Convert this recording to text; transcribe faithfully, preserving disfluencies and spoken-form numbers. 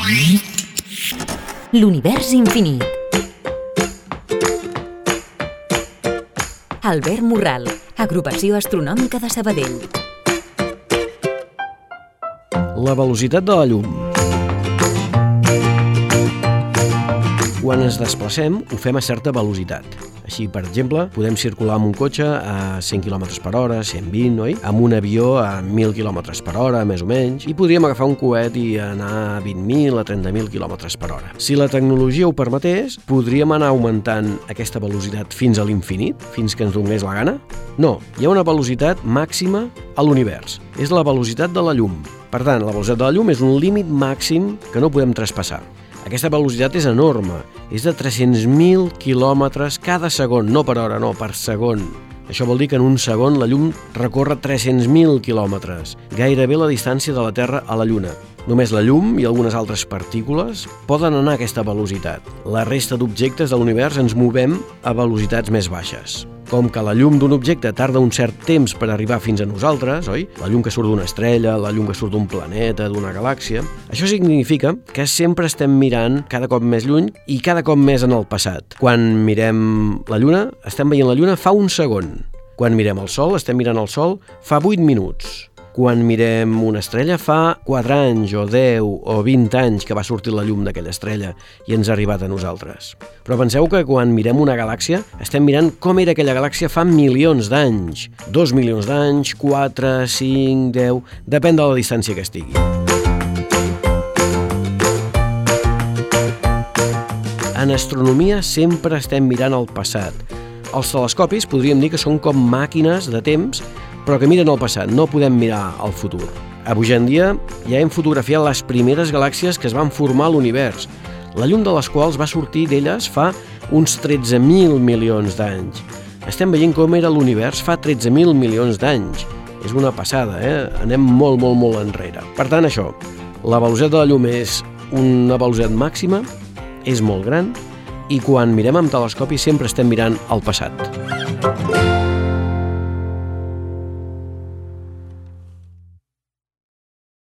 L'univers infinit. Albert Morral, Agrupació Astronòmica de Sabadell. La velocitat de la llum. Quan ens desplacem, ho fem a certa velocitat. Així, per exemple, podem circular amb un cotxe a cent quilòmetres per hora, cent vint, oi? Amb un avió a mil quilòmetres per hora, més o menys, i podríem agafar un coet i anar a vint mil, a trenta mil quilòmetres per hora. Si la tecnologia ho permetés, podríem anar augmentant aquesta velocitat fins a l'infinit, fins que ens donés la gana? No, hi ha una velocitat màxima a l'univers. És la velocitat de la llum. Per tant, la velocitat de la llum és un límit màxim que no podem traspassar. Aquesta velocitat és enorme, és de tres-cents mil quilòmetres cada segon, no per hora, no, per segon. Això vol dir que en un segon la llum recorre tres-cents mil quilòmetres, gairebé la distància de la Terra a la Lluna. Només la llum i algunes altres partícules poden anar a aquesta velocitat. La resta d'objectes de l'univers ens movem a velocitats més baixes. Com que la llum d'un objecte tarda un cert temps per arribar fins a nosaltres, oi? La llum que surt d'una estrella, la llum que surt d'un planeta, d'una galàxia. Això significa que sempre estem mirant cada cop més lluny i cada cop més en el passat. Quan mirem la Lluna, estem veient la Lluna fa un segon. Quan mirem el Sol, estem mirant el Sol fa vuit minuts. Quan mirem una estrella fa quatre anys o deu o vint anys que va sortir la llum d'aquella estrella i ens ha arribat a nosaltres. Però penseu que quan mirem una galàxia estem mirant com era aquella galàxia fa milions d'anys. Dos milions d'anys, quatre, cinc, deu... Depèn de la distància que estigui. En astronomia sempre estem mirant el passat. Els telescopis podríem dir que són com màquines de temps, però que miren el passat, no podem mirar el futur. Avui en dia ja hem fotografiat les primeres galàxies que es van formar a l'univers, la llum de les quals va sortir d'elles fa uns tretze mil milions d'anys. Estem veient com era l'univers fa tretze mil milions d'anys. És una passada, eh? Anem molt, molt, molt enrere. Per tant, això, la velocitat de la llum és una velocitat màxima, és molt gran, i quan mirem amb telescopi sempre estem mirant el passat.